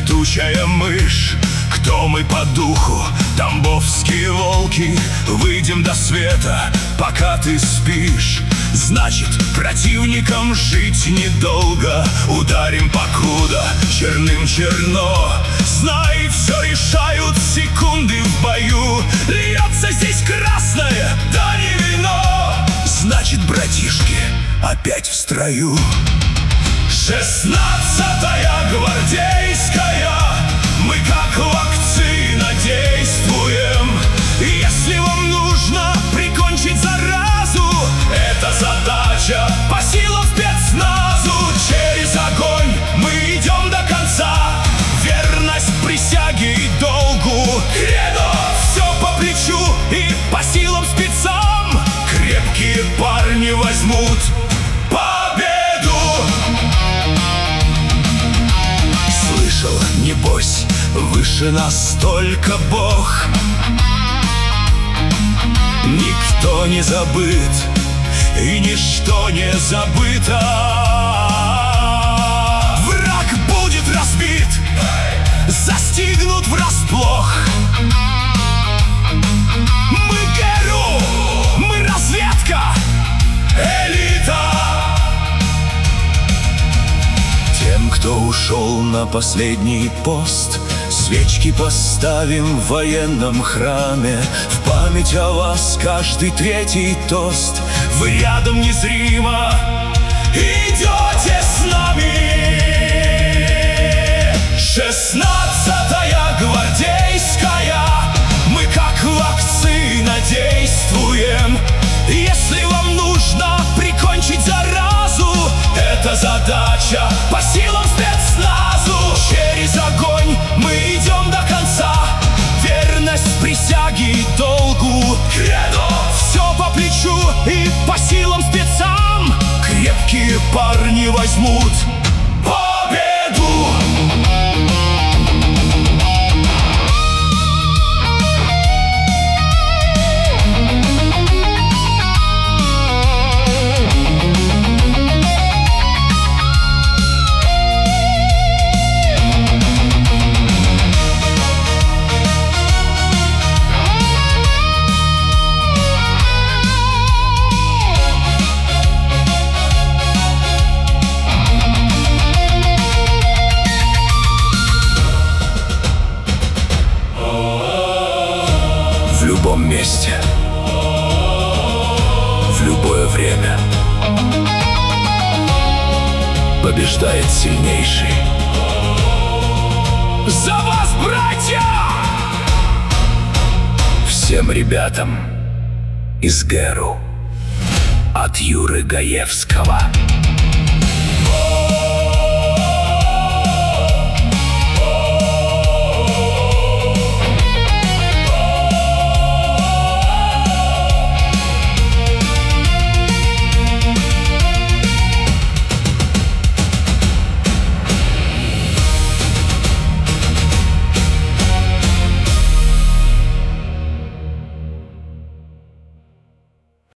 летучая мышь. Кто мы по духу? Тамбовские волки. Выйдем до света, пока ты спишь. Значит, противникам жить недолго. Ударим покуда черным черно. Знай, все решают секунды в бою. Льется здесь красное, да не вино. Значит, братишки, опять в строю. 16-я гвардейская. Мы как вакцина действуем. Если вам нужно прикончить заразу, это задача по силам спецназу. Через огонь мы идем до конца. Верность присяге и долгу. Кредо все по плечу и по силам спецам. Крепкие парни возьмут победу. Слышал, небось, выше нас только Бог. Никто не забыт и ничто не забыто. Враг будет разбит, застигнут врасплох. Мы ГРУ, мы разведка, элита. Тем, кто ушел на последний пост, свечки поставим в военном храме. В память о вас каждый третий тост. Вы рядом незримо идете с нами. 16-я гвардейская. Мы как вакцина действуем. Если вам нужно прикончить заразу, это задача по силам спецназу. Через огонь мы идем до конца. Верность присяге и долгу. Кредо все по плечу и по силам спецам. Крепкие парни возьмут победу. В любом месте, в любое время побеждает сильнейший. За вас, братья! Всем ребятам из ГРУ от Юры Гаевского.